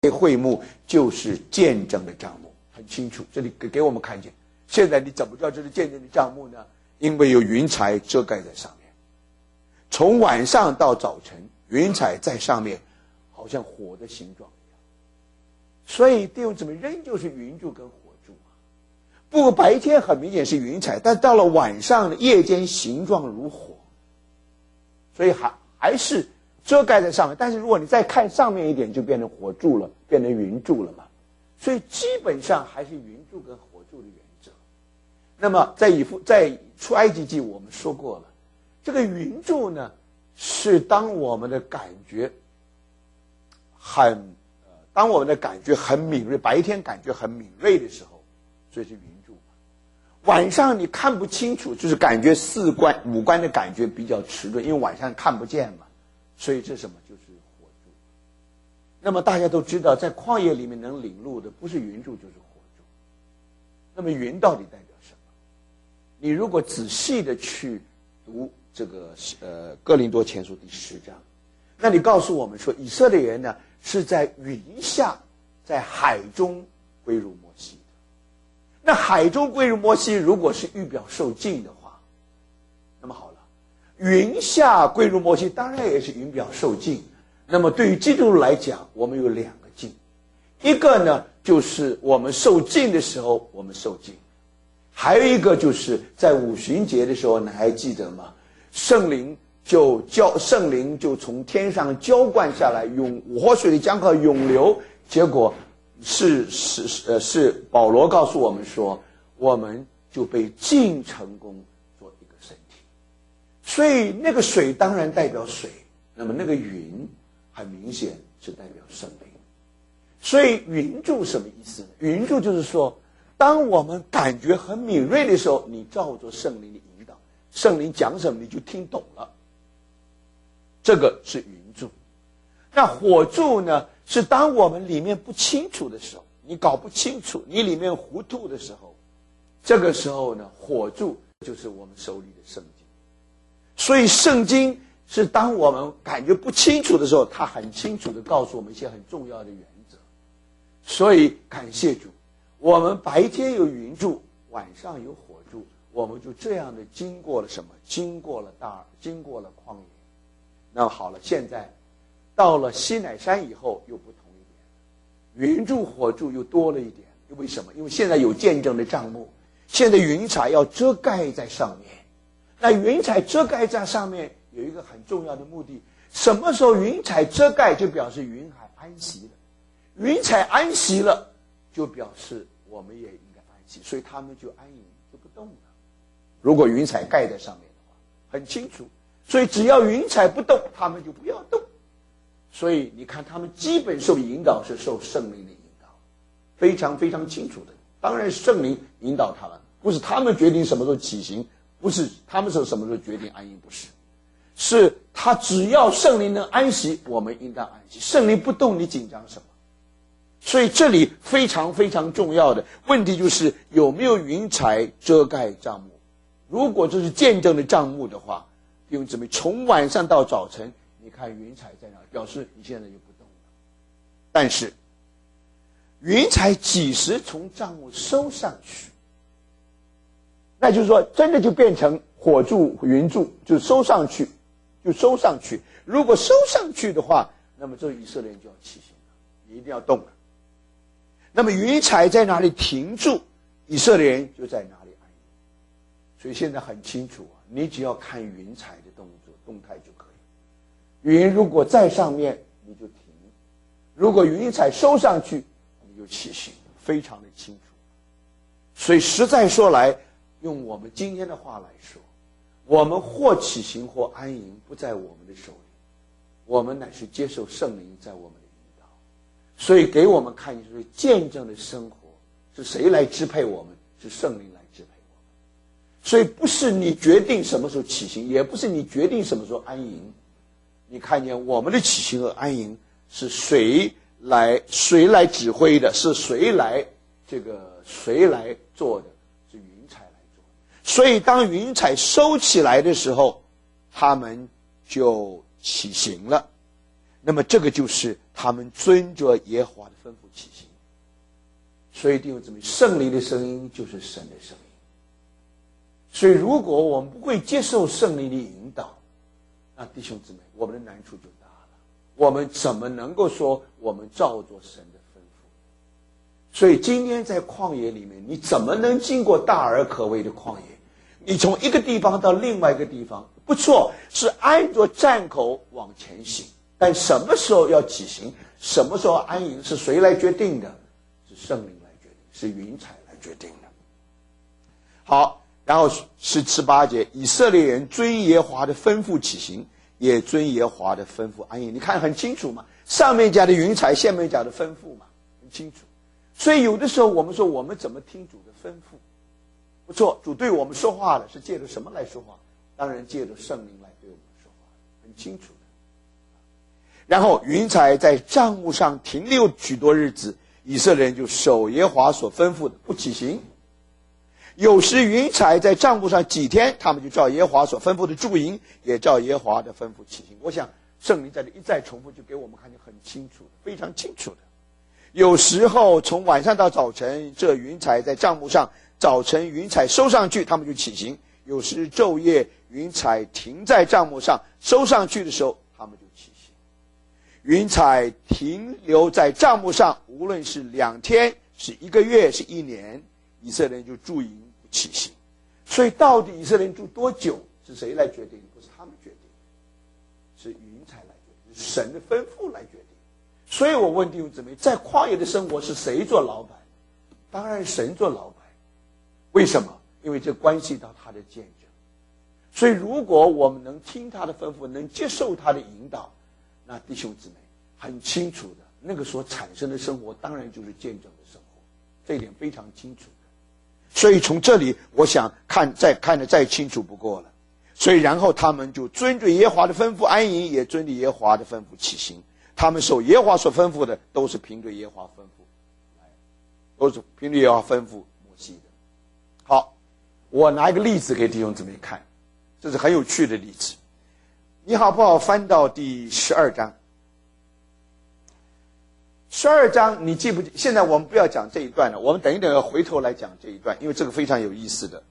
会幕就是见证的帐幕，很清楚，这里给我们看见。现在你怎么知道这是见证的帐幕呢？因为有云彩遮盖在上面，从晚上到早晨，云彩在上面，好像火的形状一样。所以弟兄姊妹，仍旧是云柱跟火柱啊。不过白天很明显是云彩，但到了晚上夜间形状如火，所以还是遮盖在上面。但是如果你再看上面一点，就变成火柱了，变成云柱了嘛。所以基本上还是云柱跟火柱的原则。那么在出埃及记我们说过了，这个云柱呢，是当我们的感觉很敏锐，白天感觉很敏锐的时候，所以是云柱。晚上你看不清楚，就是感觉五官的感觉比较迟钝，因为晚上看不见嘛，所以这什么就是火柱。那么大家都知道，在旷野里面能领路的不是云柱就是火柱。那么云到底代表什么？你如果仔细的去读这个哥林多前书第10章，那你告诉我们说，以色列人呢是在云下，在海中归入摩西的。那海中归入摩西，如果是预表受尽的话，那么好了，云下归入摩西，当然也是云表受尽。那么对于基督徒来讲，我们有2个尽，一个呢就是我们受尽的时候我们受尽，还有一个就是在五旬节的时候，你还记得吗？圣灵就从天上浇灌下来，活水的江河涌流。结果是保罗告诉我们说，我们就被尽成功做一个身体。所以那个水当然代表水，那么那个云很明显是代表圣灵。所以云柱什么意思呢？云柱就是说，当我们感觉很敏锐的时候，你照着圣灵的引导，圣灵讲什么你就听懂了，这个是云柱。那火柱呢，是当我们里面不清楚的时候，你搞不清楚，你里面糊涂的时候，这个时候呢，火柱就是我们手里的圣经。所以圣经是当我们感觉不清楚的时候，它很清楚地告诉我们一些很重要的原则。所以感谢主，我们白天有云柱，晚上有火柱，我们就这样的经过了什么？经过了旷野。那么好了，现在到了西乃山以后又不同一点，云柱火柱又多了一点。为什么？因为现在有见证的帐幕，现在云彩要遮盖在上面。那云彩遮盖在上面有一个很重要的目的，什么时候云彩遮盖，就表示云海安息了。云彩安息了，就表示我们也应该安息，所以他们就安营，就不动了。如果云彩盖在上面的话，很清楚。所以只要云彩不动，他们就不要动。所以你看，他们基本受引导是受圣灵的引导，非常非常清楚的。当然圣灵引导他们，不是他们决定什么时候起行，不是他们是什么时候决定安营，不是，是他只要圣灵能安息，我们应当安息。圣灵不动，你紧张什么？所以这里非常非常重要的问题就是有没有云彩遮盖帐幕。如果这是见证的帐幕的话，弟兄姊妹，从晚上到早晨，你看云彩在哪，表示你现在就不动了。但是云彩几时从帐幕收上去，那就是说真的就变成火柱云柱，就收上去。如果收上去的话，那么这以色列人就要起行了，你一定要动了。那么云彩在哪里停住，以色列人就在哪里安营。所以现在很清楚啊，你只要看云彩的动态就可以。云如果在上面，你就停；如果云彩收上去，你就起行，非常的清楚。所以实在说来，用我们今天的话来说，我们或起行或安营，不在我们的手里，我们乃是接受圣灵在我们的引导。所以给我们看就是见证的生活是谁来支配我们？是圣灵来支配我们。所以不是你决定什么时候起行，也不是你决定什么时候安营。你看见我们的起行和安营是谁来指挥的？是谁来做的？是云彩来做的。所以当云彩收起来的时候，他们就起行了。 那么这个就是他们遵着耶和华的吩咐起行。所以弟兄姊妹，圣灵的声音就是神的声音。所以如果我们不会接受圣灵的引导，那弟兄姊妹，我们的难处就大了。我们怎么能够说我们照着神的吩咐？所以今天在旷野里面，你怎么能经过大而可畏的旷野？你从一个地方到另外一个地方，不错，是按着站口往前行，但什么时候要起行，什么时候安营，是谁来决定的？是圣灵来决定，是云彩来决定的。好，然后17、18节，以色列人遵耶和华的吩咐起行，也遵耶和华的吩咐安营。你看很清楚嘛，上面讲的云彩，下面讲的吩咐嘛，很清楚。所以有的时候我们说我们怎么听主的吩咐？不错，主对我们说话了，是借着什么来说话？当然借着圣灵来对我们说话，很清楚的。然后云彩在帐幕上停留许多日子，以色列人就守耶和华所吩咐的，不起行。有时云彩在帐幕上几天，他们就照耶和华所吩咐的驻营，也照耶和华的吩咐起行。我想圣灵在这一再重复，就给我们看见很清楚的，非常清楚的。有时候从晚上到早晨，这云彩在帐幕上，早晨云彩收上去，他们就起行；有时昼夜云彩停在帐幕上，收上去的时候，他们就起行。云彩停留在帐幕上，无论是2天、是1个月、是1年，以色列人就驻营不起行。所以到底以色列人住多久，是谁来决定？不是他们决定，是云彩来决定，是神的吩咐来决定。所以我问弟兄姊妹，在旷野的生活是谁做老板？当然神做老板。为什么？因为这关系到他的见证。所以如果我们能听他的吩咐，能接受他的引导，那弟兄姊妹很清楚的，那个所产生的生活当然就是见证的生活，这一点非常清楚的。所以从这里我想看得再清楚不过了。所以然后他们就遵着耶和华的吩咐安营，也遵着耶和华的吩咐起行。他们守耶和华所吩咐的，都是凭着耶和华吩咐，都是凭着耶和华吩咐摩西的。好，我拿一个例子给弟兄姊妹看，这是很有趣的例子。你好不好翻到第12章？12章你记不记？现在我们不要讲这一段了，我们等一等要回头来讲这一段，因为这个非常有意思的。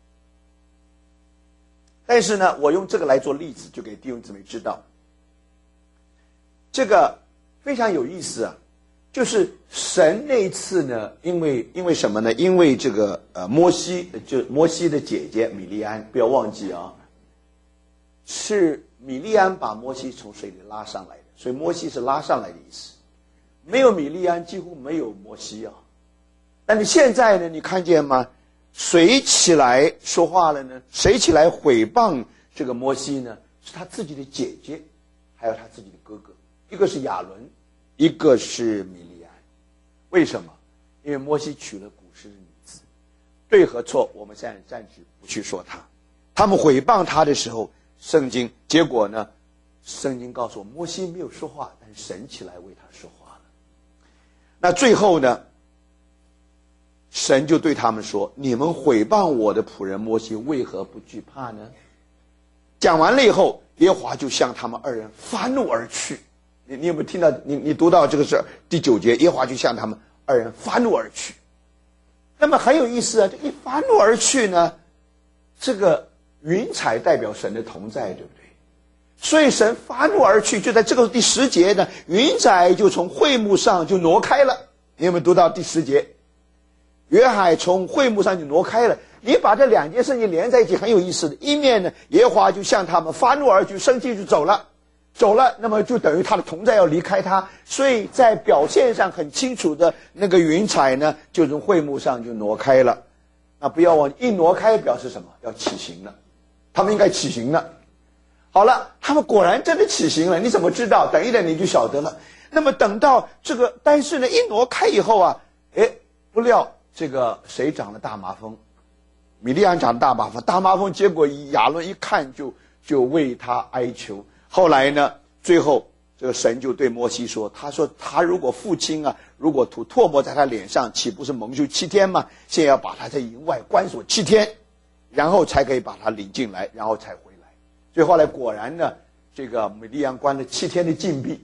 但是呢，我用这个来做例子，就给弟兄姊妹知道。这个非常有意思啊，就是神那一次呢，因为什么呢？因为这个摩西的姐姐米利安，不要忘记啊，是米利安把摩西从水里拉上来的，所以摩西是拉上来的意思。没有米利安，几乎没有摩西啊。但是现在呢，你看见吗？谁起来说话了呢？谁起来毁谤这个摩西呢？是他自己的姐姐，还有他自己的哥哥。一个是亚伦，一个是米利安。为什么？因为摩西娶了古时的女子。对和错，我们现在暂时不去说他。他们毁谤他的时候，结果呢？圣经告诉我，摩西没有说话，但是神起来为他说话了。那最后呢？神就对他们说：“你们毁谤我的仆人摩西，为何不惧怕呢？”讲完了以后，耶和华就向他们2人发怒而去。你有没有听到？你读到这个是第9节，耶和华就向他们2人发怒而去。那么很有意思啊，这一发怒而去呢，这个云彩代表神的同在，对不对？所以神发怒而去，就在这个第10节呢，云彩就从会幕上就挪开了。你有没有读到第10节？约海从会幕上就挪开了。你把这2件事情连在一起，很有意思的。一面呢，耶和华就向他们发怒而去，生气就走了，那么就等于他的同在要离开他。所以在表现上很清楚的，那个云彩呢，就从会幕上就挪开了。那不要忘记，一挪开表示什么？要起行了，他们应该起行了。好了，他们果然真的起行了。你怎么知道？等一等你就晓得了。那么等到这个，但是呢，一挪开以后啊，不料这个谁长了大麻风？米利安长了大麻风，结果亚伦一看就为他哀求。后来呢，最后这个神就对摩西说：“他说他如果父亲啊，如果吐唾沫在他脸上，岂不是蒙羞7天吗？现在要把他在营外关锁7天，然后才可以把他领进来，然后才回来。”所以后来果然呢，这个米利安关了7天的禁闭，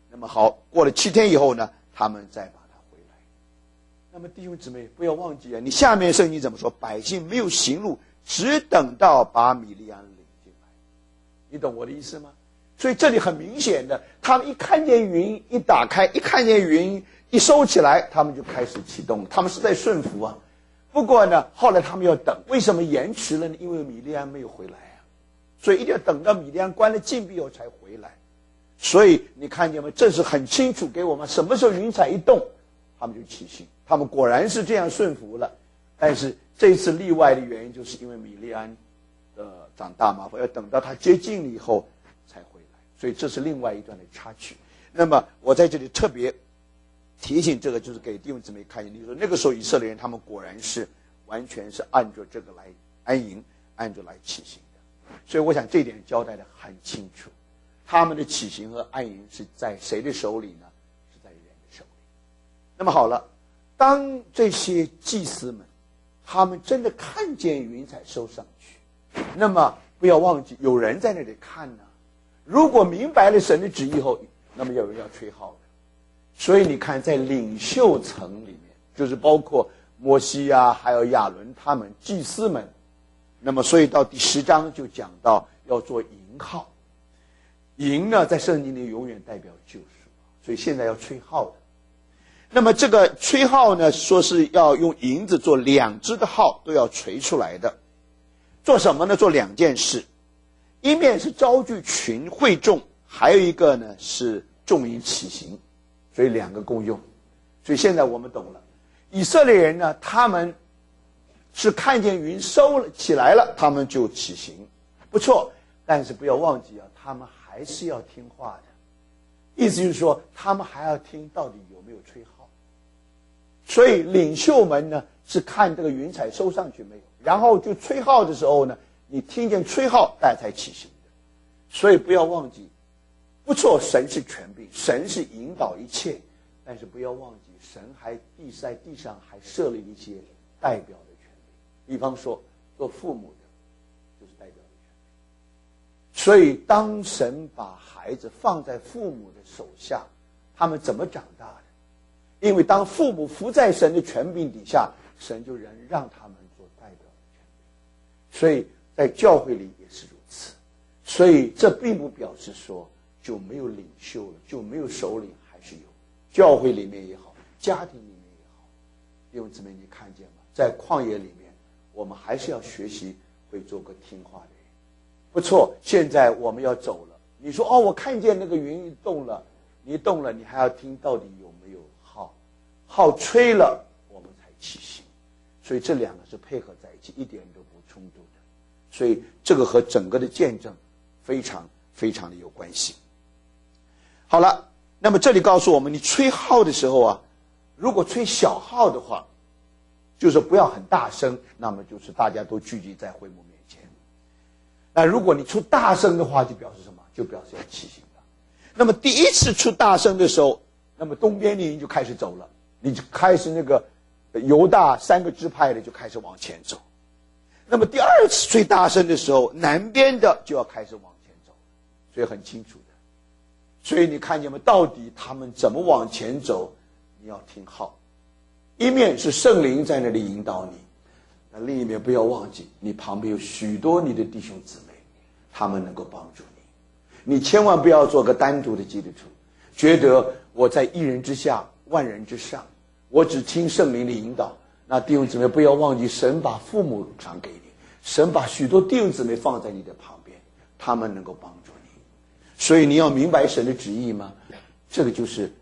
那么好，过了7天以后呢，他们再把他回来。那么弟兄姊妹不要忘记啊，你下面圣经怎么说？百姓没有行路，只等到把米利暗领进来。你懂我的意思吗？所以这里很明显的，他们一看见云一打开，一看见云一收起来，他们就开始启动了，他们是在顺服啊。不过呢，后来他们要等，为什么延迟了呢？因为米利暗没有回来啊，所以一定要等到米利暗关了禁闭以后才回来。所以你看见吗？这是很清楚给我们什么时候云彩一动，他们就起行。他们果然是这样顺服了。但是这次例外的原因，就是因为米利暗长大嘛，要等到他接近了以后才回来。所以这是另外一段的插曲。那么我在这里特别提醒这个，就是给弟兄姊妹看见，你说那个时候以色列人他们果然是完全是按照这个来安营，按照来起行的。所以我想这一点交代的很清楚。他们的起行和安营是在谁的手里呢？是在人的手里。那么好了，当这些祭司们他们真的看见云彩收上去，那么不要忘记有人在那里看呢。如果明白了神的旨意后，那么有人要吹号的。所以你看在领袖层里面，就是包括摩西啊，还有亚伦他们祭司们，那么所以到第10章就讲到要做营号。营呢，在圣经里永远代表救赎，所以现在要吹号的。那么这个吹号呢，说是要用银子做2只的号，都要锤出来的。做什么呢？做2件事，一面是招聚群会众，还有一个呢是众营起行，所以2个共用。所以现在我们懂了，以色列人呢，他们是看见云收了起来了，他们就起行，不错。但是不要忘记啊，他们还是要听话的，意思就是说，他们还要听到底有没有吹号。所以领袖们呢，是看这个云彩收上去没有，然后就吹号的时候呢，你听见吹号，大家才起行的。所以不要忘记，不错，神是权柄，神是引导一切，但是不要忘记，神还在地上还设立一些代表的权柄，比方说做父母的，就是代表的权柄。所以当神把孩子放在父母的手下，他们怎么长大的？因为当父母服在神的权柄底下，神就让他们做代表的权柄。所以在教会里也是如此。所以这并不表示说就没有领袖了，就没有首领，还是有。教会里面也好，家庭里面也好，弟兄姊妹，你看见吗？在旷野里面，我们还是要学习会做个听话的人。不错，现在我们要走了。你说我看见那个云动了，你动了，你还要听到底有没有号，号吹了，我们才起行。所以这2个是配合在一起，一点都不冲突的。所以这个和整个的见证非常非常的有关系。好了，那么这里告诉我们，你吹号的时候啊，如果吹小号的话，就是不要很大声，那么就是大家都聚集在会幕面前。那如果你出大声的话，就表示什么？就表示要起行了。那么第一次出大声的时候，那么东边的营就开始走了，你就开始那个犹大3个支派的就开始往前走。那么第2次吹大声的时候，南边的就要开始往前走，所以很清楚的。所以你看见吗？到底他们怎么往前走，你要听号。一面是圣灵在那里引导你，那另一面不要忘记，你旁边有许多你的弟兄姊妹，他们能够帮助你。你千万不要做个单独的基督徒，觉得我在一人之下，万人之上，我只听圣灵的引导。那弟兄姊妹不要忘记，神把父母传给你，神把许多弟兄姊妹放在你的旁边，他们能够帮助你。所以你要明白神的旨意吗？这个就是